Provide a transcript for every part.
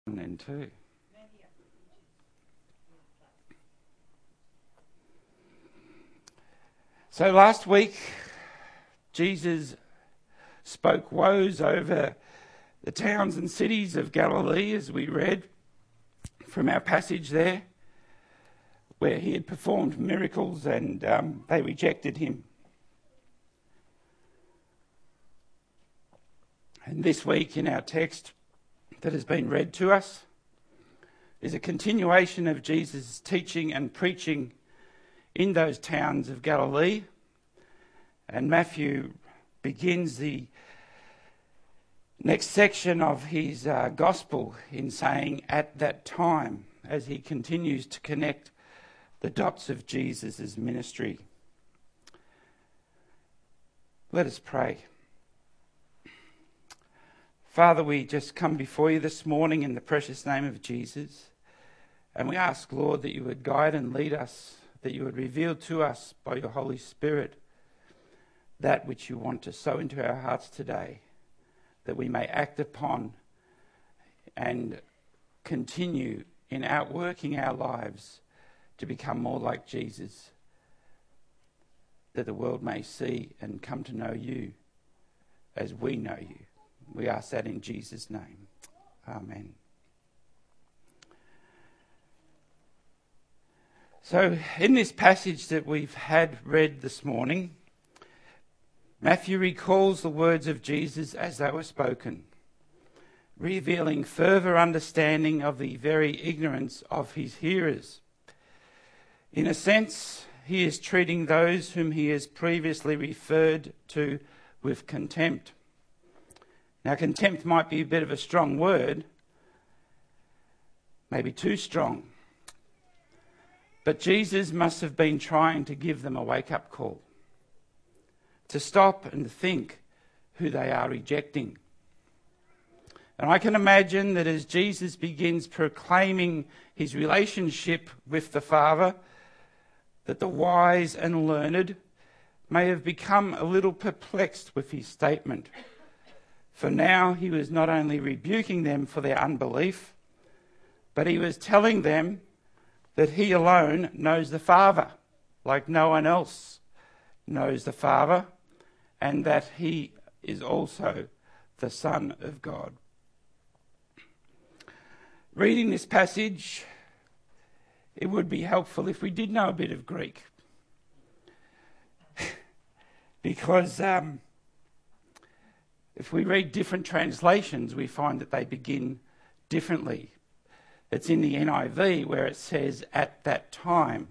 And then two. So last week, Jesus spoke woes over the towns and cities of Galilee, as we read from our passage there, where he had performed miracles and they rejected him. And this week in our text that has been read to us is a continuation of Jesus' teaching and preaching in those towns of Galilee. And Matthew begins the next section of his gospel in saying, at that time, as he continues to connect the dots of Jesus' ministry. Let us pray. Father, we just come before you this morning in the precious name of Jesus. And we ask, Lord, that you would guide and lead us, that you would reveal to us by your Holy Spirit that which you want to sow into our hearts today, that we may act upon and continue in outworking our lives to become more like Jesus, that the world may see and come to know you as we know you. We ask that in Jesus' name. Amen. So in this passage that we've had read this morning, Matthew recalls the words of Jesus as they were spoken, revealing further understanding of the very ignorance of his hearers. In a sense, he is treating those whom he has previously referred to with contempt. Now, contempt might be a bit of a strong word, maybe too strong. But Jesus must have been trying to give them a wake-up call, to stop and think who they are rejecting. And I can imagine that as Jesus begins proclaiming his relationship with the Father, that the wise and learned may have become a little perplexed with his statement. For now he was not only rebuking them for their unbelief, but he was telling them that he alone knows the Father, like no one else knows the Father, and that he is also the Son of God. Reading this passage, it would be helpful if we did know a bit of Greek. Because if we read different translations, we find that they begin differently. It's in the NIV where it says, at that time.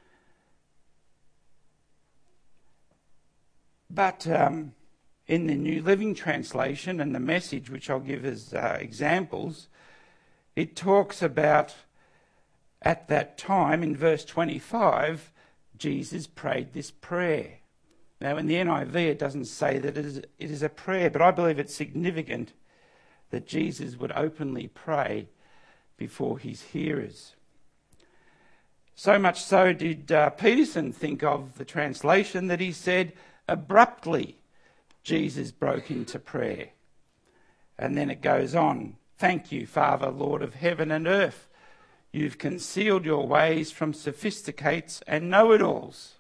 But in the New Living Translation and the Message, which I'll give as examples, it talks about at that time, in verse 25, Jesus prayed this prayer. Now, in the NIV, it doesn't say that it is a prayer, but I believe it's significant that Jesus would openly pray before his hearers. So much so did Peterson think of the translation that he said, abruptly, Jesus broke into prayer. And then it goes on, thank you, Father, Lord of heaven and earth. You've concealed your ways from sophisticates and know-it-alls.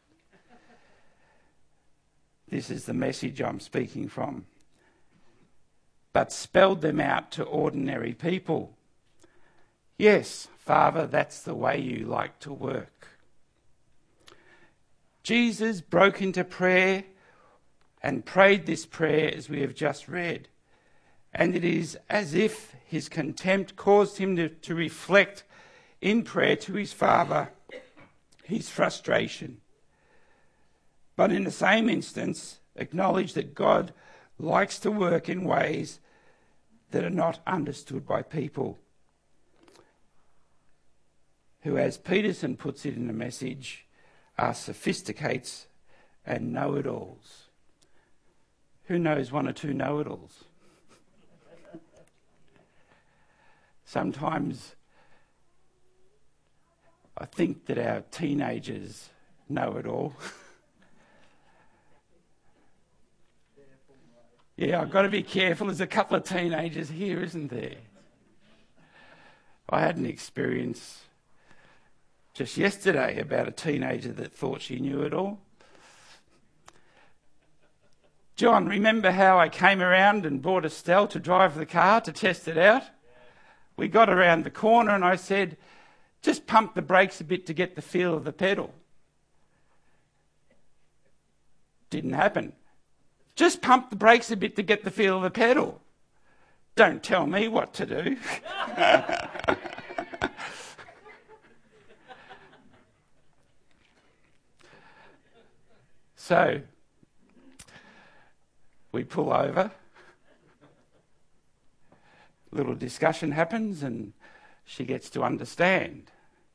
This is the Message I'm speaking from. But spelled them out to ordinary people. Yes, Father, that's the way you like to work. Jesus broke into prayer and prayed this prayer as we have just read. And it is as if his contempt caused him to reflect in prayer to his Father his frustration. But in the same instance, acknowledge that God likes to work in ways that are not understood by people, who, as Peterson puts it in the Message, are sophisticates and know-it-alls. Who knows one or two know-it-alls? Sometimes I think that our teenagers know it all. Yeah, I've got to be careful. There's a couple of teenagers here, isn't there? I had an experience just yesterday about a teenager that thought she knew it all. John, remember how I came around and brought Estelle to drive the car to test it out? We got around the corner and I said, just pump the brakes a bit to get the feel of the pedal. Didn't happen. Just pump the brakes a bit to get the feel of the pedal. Don't tell me what to do. So, we pull over. Little discussion happens and she gets to understand.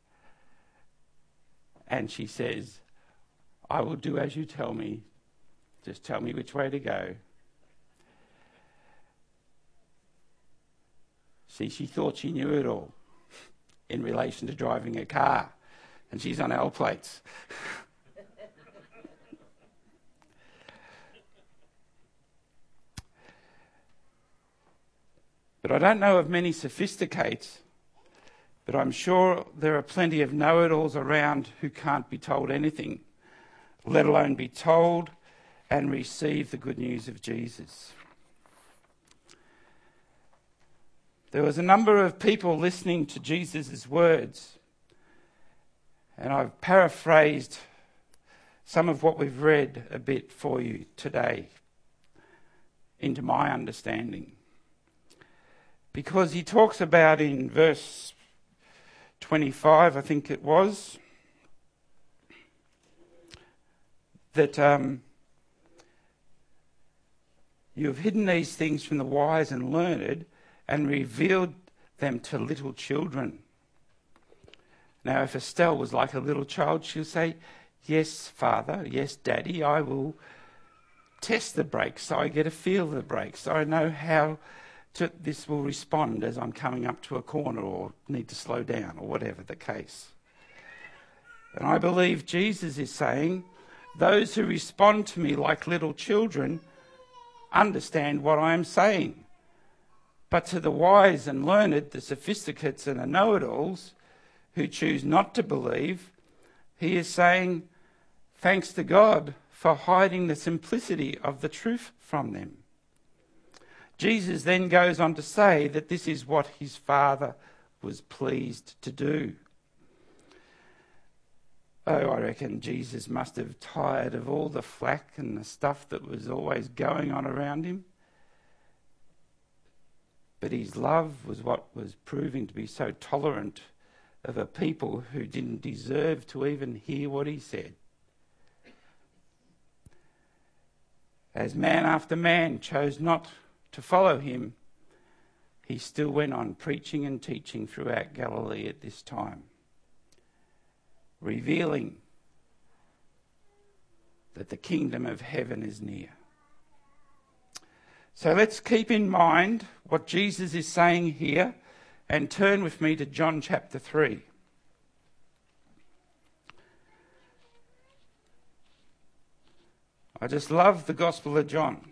And she says, I will do as you tell me. Just tell me which way to go. See, she thought she knew it all in relation to driving a car. And she's on L plates. But I don't know of many sophisticates, but I'm sure there are plenty of know-it-alls around who can't be told anything, let alone be told and receive the good news of Jesus. There was a number of people listening to Jesus' words, and I've paraphrased some of what we've read a bit for you today into my understanding. Because he talks about in verse 25, I think it was, that you have hidden these things from the wise and learned and revealed them to little children. Now, if Estelle was like a little child, she'll say, yes, Father, yes, Daddy, I will test the brakes so I get a feel of the brakes, so I know how this will respond as I'm coming up to a corner or need to slow down or whatever the case. And I believe Jesus is saying, those who respond to me like little children understand what I am saying. But to the wise and learned, the sophisticates and the know-it-alls who choose not to believe, he is saying, thanks to God for hiding the simplicity of the truth from them. Jesus then goes on to say that this is what his Father was pleased to do. Oh, I reckon Jesus must have tired of all the flack and the stuff that was always going on around him. But his love was what was proving to be so tolerant of a people who didn't deserve to even hear what he said. As man after man chose not to follow him, he still went on preaching and teaching throughout Galilee at this time, revealing that the kingdom of heaven is near. So let's keep in mind what Jesus is saying here and turn with me to John chapter 3. I just love the Gospel of John.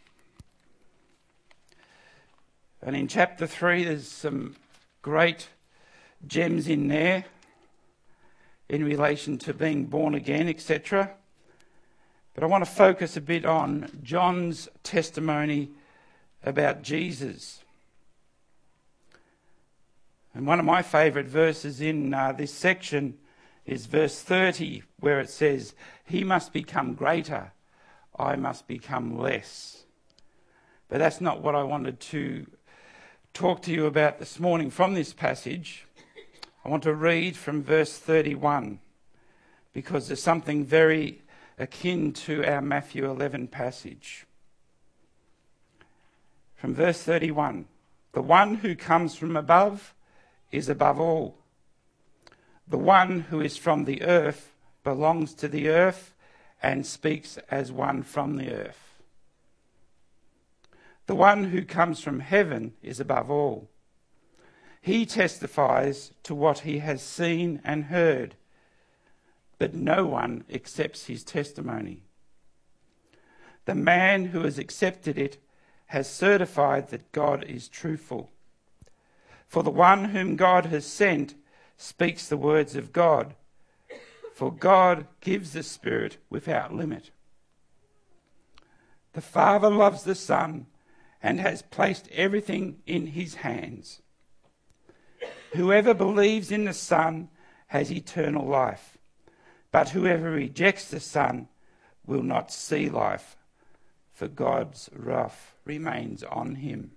And in chapter 3, there's some great gems in there in relation to being born again, etc. But I want to focus a bit on John's testimony about Jesus. And one of my favourite verses in this section is verse 30, where it says, he must become greater, I must become less. But that's not what I wanted to talk to you about this morning from this passage. I want to read from verse 31 because there's something very akin to our Matthew 11 passage. From verse 31, the one who comes from above is above all. The one who is from the earth belongs to the earth and speaks as one from the earth. The one who comes from heaven is above all. He testifies to what he has seen and heard, but no one accepts his testimony. The man who has accepted it has certified that God is truthful. For the one whom God has sent speaks the words of God. For God gives the Spirit without limit. The Father loves the Son and has placed everything in his hands. Whoever believes in the Son has eternal life, but whoever rejects the Son will not see life, for God's wrath remains on him.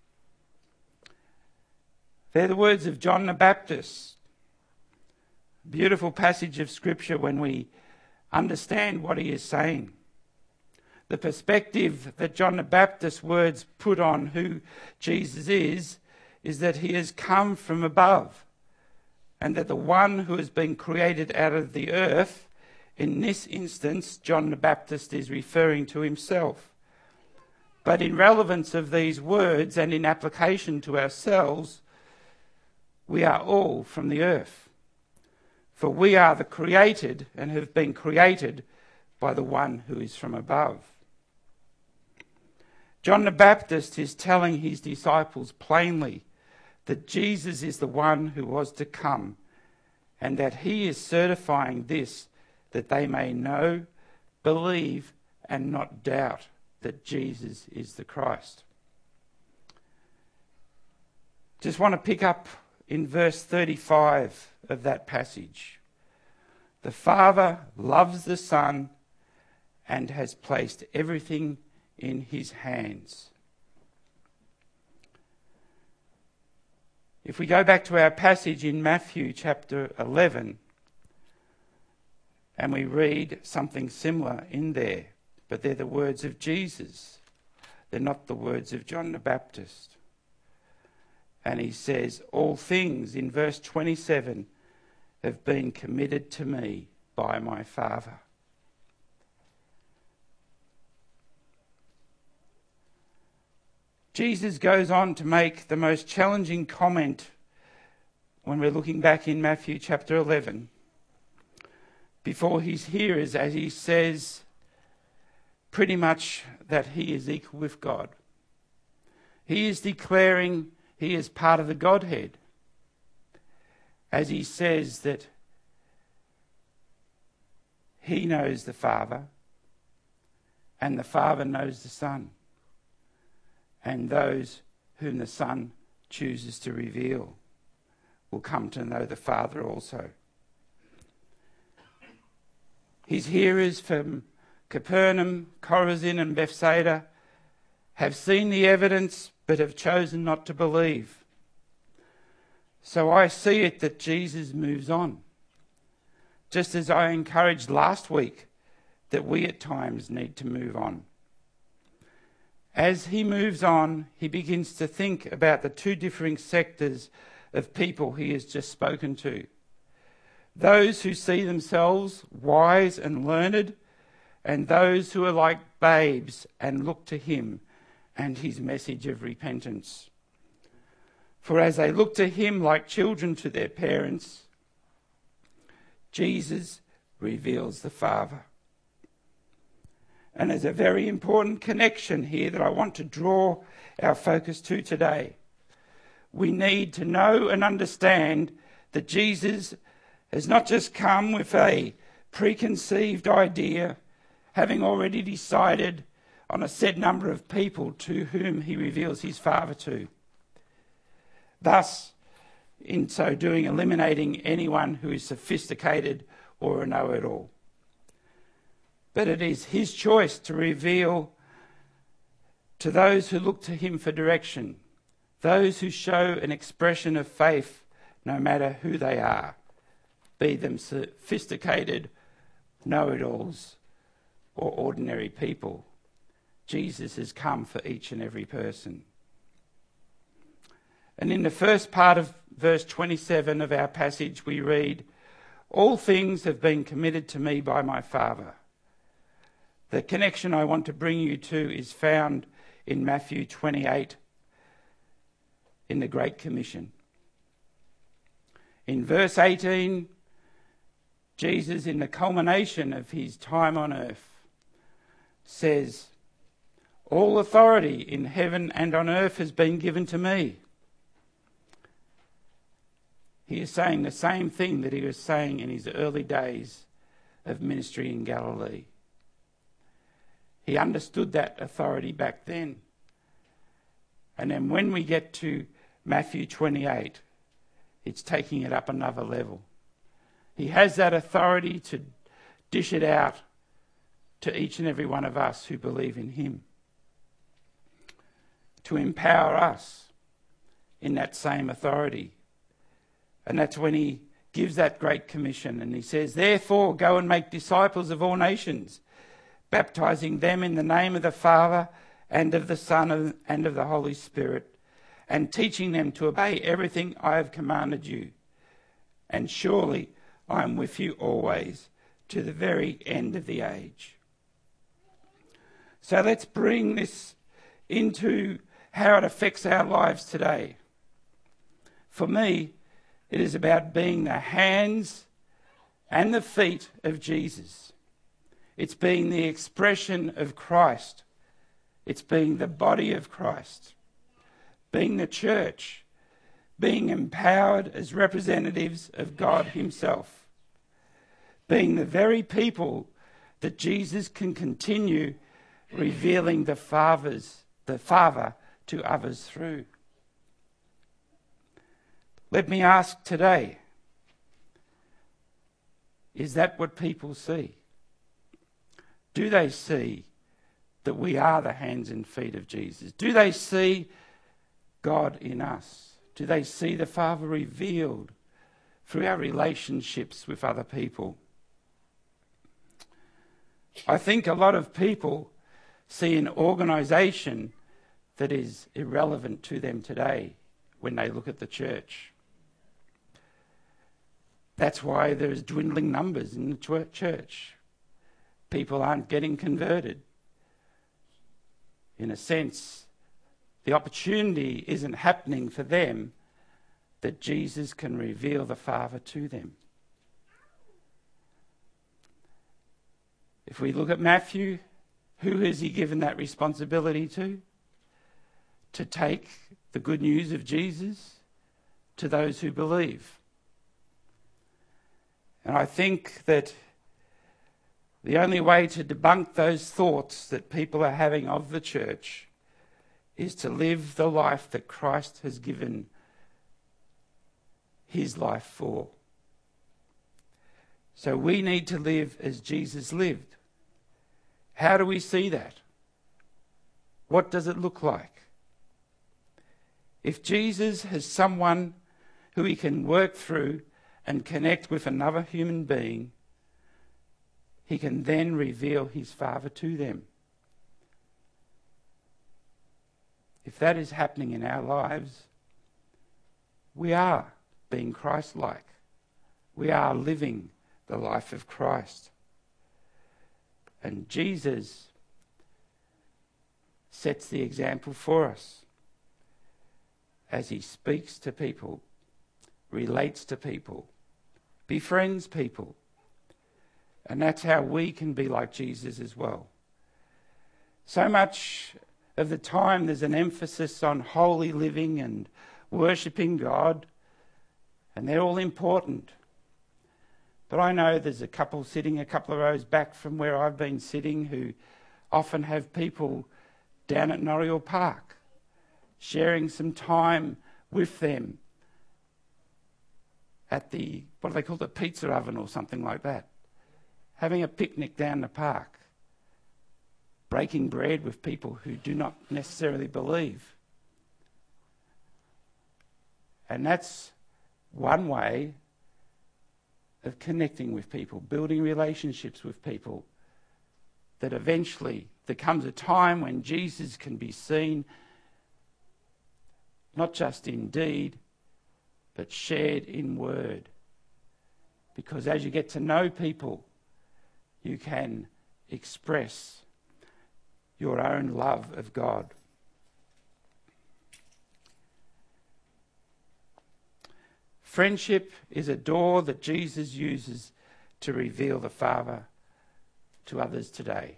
They're the words of John the Baptist. Beautiful passage of Scripture when we understand what he is saying. The perspective that John the Baptist's words put on who Jesus is that he has come from above, and that the one who has been created out of the earth, in this instance, John the Baptist is referring to himself. But in relevance of these words and in application to ourselves, we are all from the earth. For we are the created and have been created by the one who is from above. John the Baptist is telling his disciples plainly that Jesus is the one who was to come, and that he is certifying this, that they may know, believe, and not doubt that Jesus is the Christ. Just want to pick up in verse 35 of that passage. The Father loves the Son and has placed everything in his hands. If we go back to our passage in Matthew chapter 11, and we read something similar in there, but they're the words of Jesus. They're not the words of John the Baptist. And he says, all things, in verse 27, have been committed to me by my Father. Jesus goes on to make the most challenging comment when we're looking back in Matthew chapter 11 before his hearers, as he says pretty much that he is equal with God. He is declaring he is part of the Godhead, as he says that he knows the Father and the Father knows the Son, and those whom the Son chooses to reveal will come to know the Father also. His hearers from Capernaum, Chorazin and Bethsaida have seen the evidence but have chosen not to believe. So I see it that Jesus moves on, just as I encouraged last week that we at times need to move on. As he moves on, he begins to think about the two differing sectors of people he has just spoken to. Those who see themselves wise and learned, and those who are like babes and look to him and his message of repentance. For as they look to him like children to their parents, Jesus reveals the Father. And there's a very important connection here that I want to draw our focus to today. We need to know and understand that Jesus has not just come with a preconceived idea, having already decided on a set number of people to whom he reveals his Father to. Thus, in so doing, eliminating anyone who is sophisticated or a know-it-all. But it is his choice to reveal to those who look to him for direction, those who show an expression of faith no matter who they are, be them sophisticated know-it-alls or ordinary people. Jesus has come for each and every person. And in the first part of verse 27 of our passage we read, all things have been committed to me by my Father. The connection I want to bring you to is found in Matthew 28 in the Great Commission. In verse 18, Jesus, in the culmination of his time on earth, says, all authority in heaven and on earth has been given to me. he is saying the same thing that he was saying in his early days of ministry in Galilee. He understood that authority back then. And then when we get to Matthew 28, it's taking it up another level. He has that authority to dish it out to each and every one of us who believe in him, to empower us in that same authority. And that's when he gives that great commission, and he says, "Therefore, go and make disciples of all nations, baptizing them in the name of the Father and of the Son and of the Holy Spirit, and teaching them to obey everything I have commanded you. And surely I am with you always, to the very end of the age." So let's bring this into how it affects our lives today. For me, it is about being the hands and the feet of Jesus. It's being the expression of Christ. It's being the body of Christ. Being the church. Being empowered as representatives of God himself. Being the very people that Jesus can continue revealing the Father to others through. Let me ask today, is that what people see? Do they see that we are the hands and feet of Jesus? Do they see God in us? Do they see the Father revealed through our relationships with other people? I think a lot of people see an organisation that is irrelevant to them today when they look at the church. That's why there's dwindling numbers in the church. People aren't getting converted. In a sense, the opportunity isn't happening for them that Jesus can reveal the Father to them. If we look at Matthew, who has he given that responsibility to? To take the good news of Jesus to those who believe. And I think that the only way to debunk those thoughts that people are having of the church is to live the life that Christ has given his life for. So we need to live as Jesus lived. How do we see that? What does it look like? If Jesus has someone who he can work through and connect with another human being, he can then reveal his Father to them. If that is happening in our lives, we are being Christ-like. We are living the life of Christ. And Jesus sets the example for us as he speaks to people, relates to people, befriends people. And that's how we can be like Jesus as well. So much of the time there's an emphasis on holy living and worshipping God, and they're all important. But I know there's a couple sitting a couple of rows back from where I've been sitting who often have people down at Norriel Park sharing some time with them at the, what do they call it, pizza oven or something like that. Having a picnic down the park. Breaking bread with people who do not necessarily believe. And that's one way of connecting with people, building relationships with people, that eventually there comes a time when Jesus can be seen not just in deed, but shared in word. Because as you get to know people, you can express your own love of God. Friendship is a door that Jesus uses to reveal the Father to others today.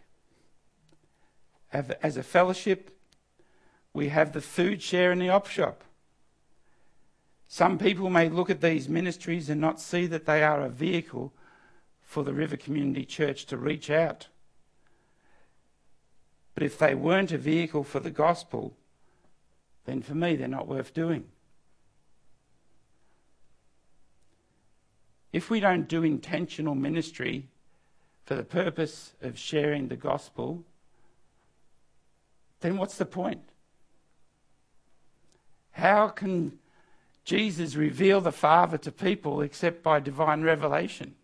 As a fellowship, we have the food share in the op shop. Some people may look at these ministries and not see that they are a vehicle for the River Community Church to reach out. But if they weren't a vehicle for the gospel, then for me they're not worth doing. If we don't do intentional ministry for the purpose of sharing the gospel, then what's the point? How can Jesus reveal the Father to people except by divine revelation?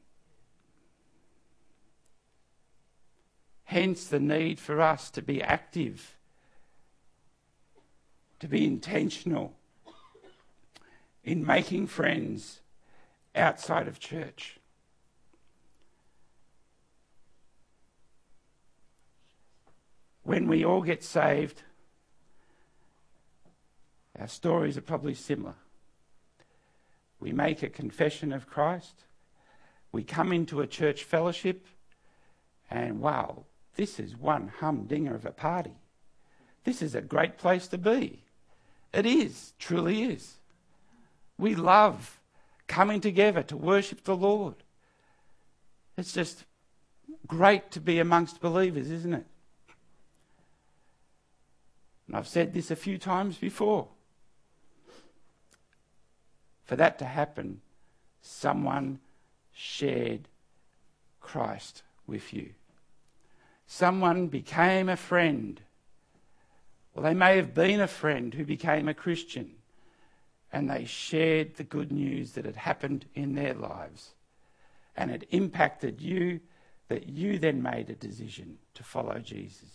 Hence the need for us to be active, to be intentional in making friends outside of church. When we all get saved, our stories are probably similar. We make a confession of Christ, we come into a church fellowship, and wow, this is one humdinger of a party. This is a great place to be. It is, truly is. We love coming together to worship the Lord. It's just great to be amongst believers, isn't it? And I've said this a few times before. For that to happen, someone shared Christ with you. Someone became a friend. Well, they may have been a friend who became a Christian, and they shared the good news that had happened in their lives. And it impacted you, that you then made a decision to follow Jesus.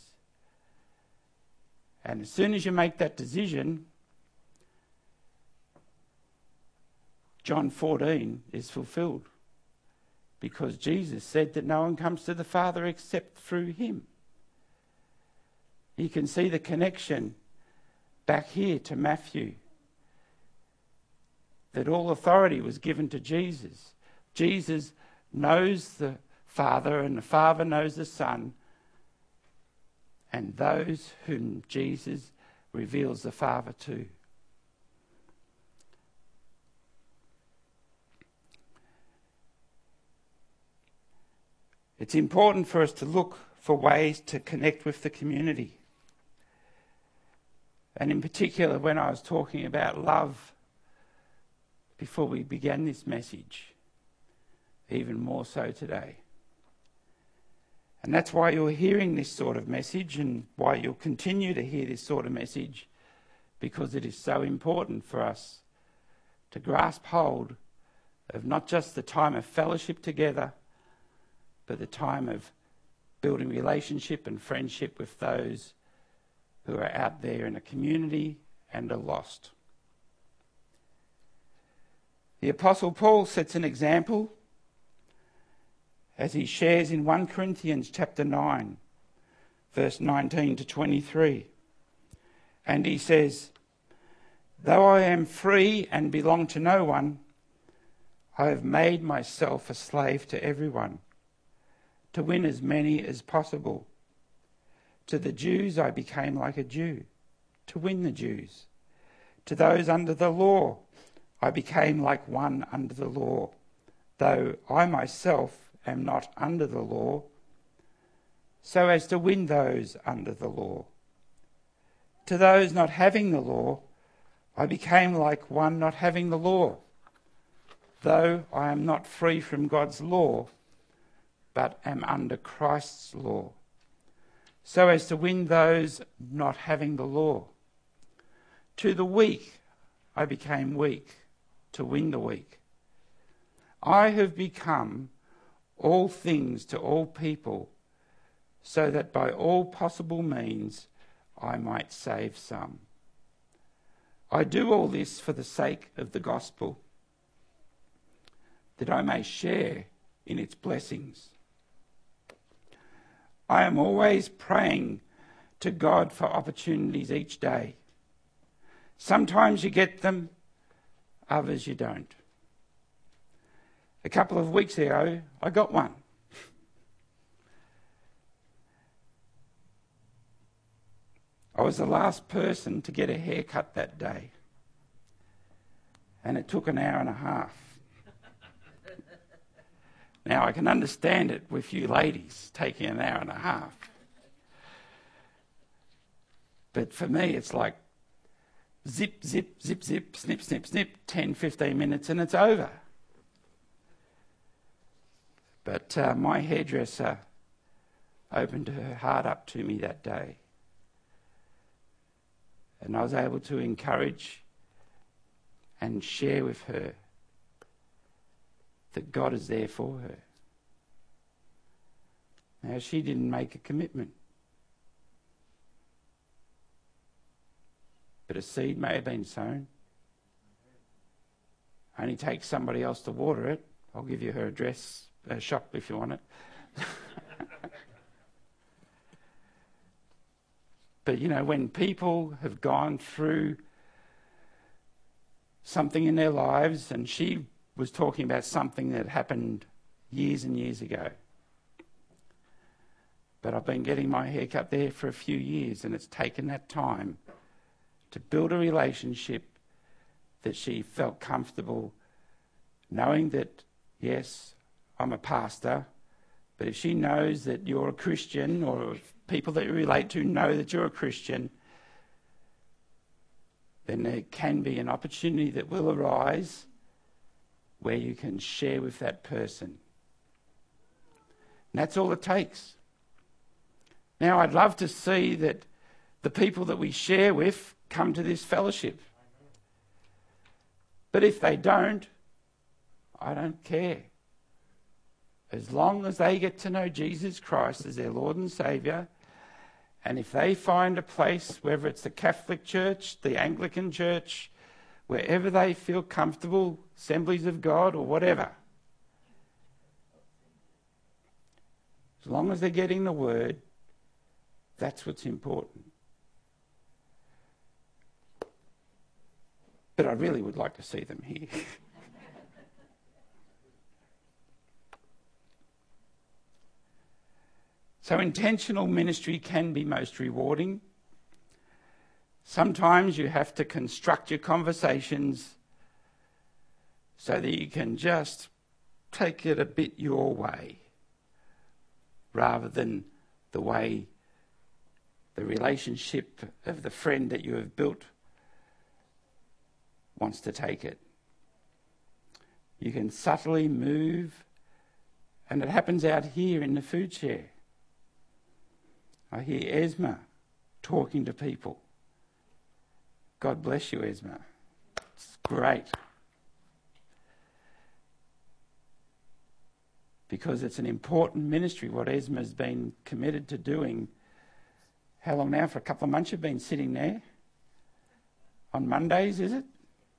And as soon as you make that decision, John 14 is fulfilled, because Jesus said that no one comes to the Father except through him. You can see the connection back here to Matthew, that all authority was given to Jesus. Jesus knows the Father, and the Father knows the Son, and those whom Jesus reveals the Father to. It's important for us to look for ways to connect with the community. And in particular, when I was talking about love before we began this message, even more so today. And that's why you're hearing this sort of message, and why you'll continue to hear this sort of message, because it is so important for us to grasp hold of not just the time of fellowship together, but the time of building relationship and friendship with those who are out there in a community and are lost. The Apostle Paul sets an example as he shares in 1 Corinthians chapter 9, verse 19 to 23. And he says, "Though I am free and belong to no one, I have made myself a slave to everyone, to win as many as possible. To the Jews I became like a Jew, to win the Jews. To those under the law I became like one under the law, though I myself am not under the law, so as to win those under the law. To those not having the law I became like one not having the law, though I am not free from God's law, but am under Christ's law, so as to win those not having the law. To the weak I became weak, to win the weak. I have become all things to all people, so that by all possible means I might save some. I do all this for the sake of the gospel, that I may share in its blessings. I am always praying to God for opportunities each day. Sometimes you get them, others you don't. A couple of weeks ago, I got one. I was the last person to get a haircut that day. And it took an hour and a half. Now, I can understand it with you ladies taking an hour and a half. But for me, it's like zip, zip, zip, zip, snip, snip, snip, 10, 15 minutes and it's over. But my hairdresser opened her heart up to me that day. And I was able to encourage and share with her that God is there for her. Now, she didn't make a commitment. But a seed may have been sown. Only takes somebody else to water it. I'll give you her address, shop if you want it. But, you know, when people have gone through something in their lives, and she was talking about something that happened years and years ago. But I've been getting my hair cut there for a few years, and it's taken that time to build a relationship that she felt comfortable knowing that, yes, I'm a pastor, but if she knows that you're a Christian, or if people that you relate to know that you're a Christian, then there can be an opportunity that will arise where you can share with that person. And that's all it takes. Now, I'd love to see that the people that we share with come to this fellowship. But if they don't, I don't care. As long as they get to know Jesus Christ as their Lord and Saviour, and if they find a place, whether it's the Catholic Church, the Anglican Church, wherever they feel comfortable, Assemblies of God or whatever, as long as they're getting the Word, that's what's important. But I really would like to see them here. So intentional ministry can be most rewarding. Sometimes you have to construct your conversations so that you can just take it a bit your way, rather than the way the relationship of the friend that you have built wants to take it. You can subtly move, and it happens out here in the food share. I hear Esma talking to people. God bless you, Esma. It's great. Because it's an important ministry, what Esma's been committed to doing. How long now? For a couple of months you've been sitting there? On Mondays, is it?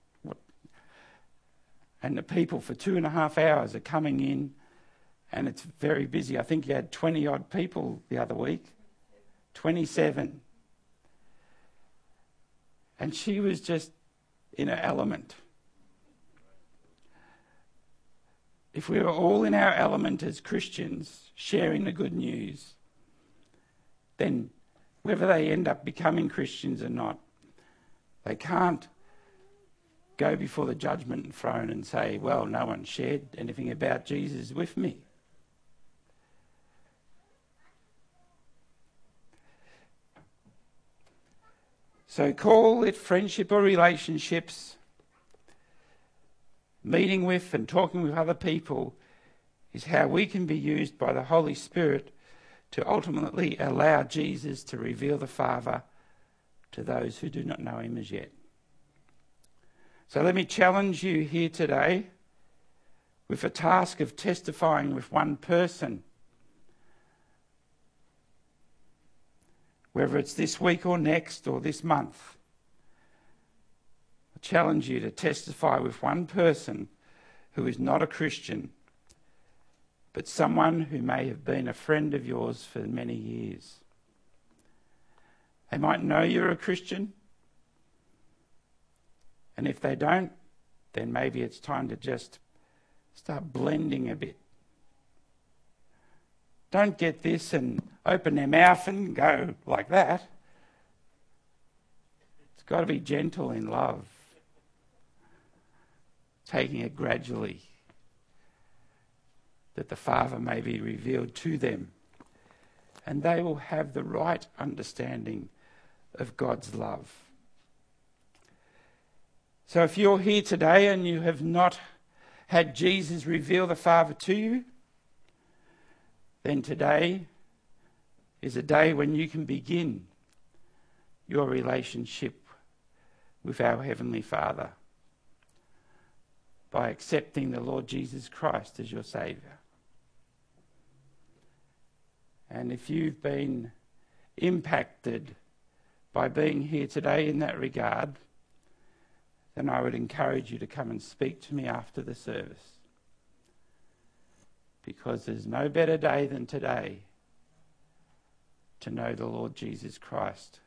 And the people for 2.5 hours are coming in, and it's very busy. I think you had 20-odd people the other week. 27. And she was just in her element. If we were all in our element as Christians, sharing the good news, then whether they end up becoming Christians or not, they can't go before the judgment throne and say, well, no one shared anything about Jesus with me. So call it friendship or relationships. Meeting with and talking with other people is how we can be used by the Holy Spirit to ultimately allow Jesus to reveal the Father to those who do not know him as yet. So let me challenge you here today with a task of testifying with one person. Whether it's this week or next or this month, I challenge you to testify with one person who is not a Christian, but someone who may have been a friend of yours for many years. They might know you're a Christian, and if they don't, then maybe it's time to just start blending a bit. Don't get this and open their mouth and go like that. It's got to be gentle in love. taking it gradually, that the Father may be revealed to them, and they will have the right understanding of God's love. So if you're here today and you have not had Jesus reveal the Father to you, then today is a day when you can begin your relationship with our Heavenly Father by accepting the Lord Jesus Christ as your Saviour. And if you've been impacted by being here today in that regard, then I would encourage you to come and speak to me after the service. Because there's no better day than today to know the Lord Jesus Christ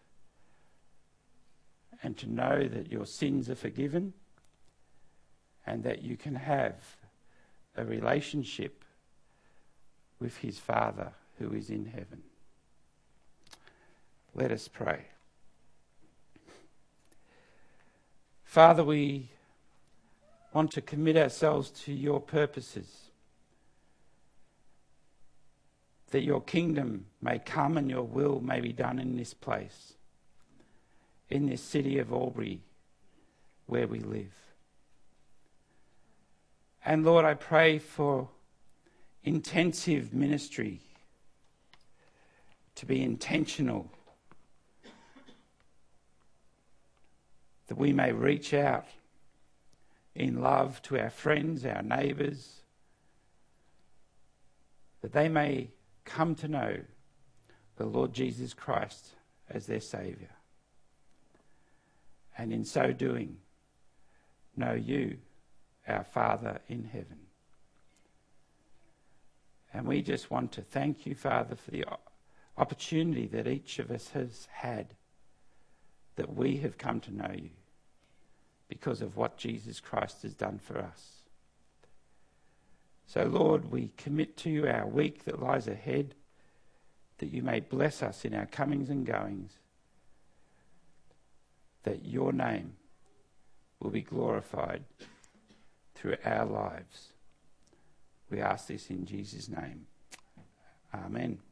and to know that your sins are forgiven and that you can have a relationship with his Father who is in heaven. Let us pray. Father, we want to commit ourselves to your purposes, that your kingdom may come and your will may be done in this place, in this city of Albury where we live. And Lord, I pray for intensive ministry, to be intentional, that we may reach out in love to our friends, our neighbours, that they may come to know the Lord Jesus Christ as their Saviour. And in so doing, know you, our Father in heaven. And we just want to thank you, Father, for the opportunity that each of us has had, that we have come to know you because of what Jesus Christ has done for us. So, Lord, we commit to you our week that lies ahead, that you may bless us in our comings and goings, that your name will be glorified through our lives. We ask this in Jesus' name. Amen.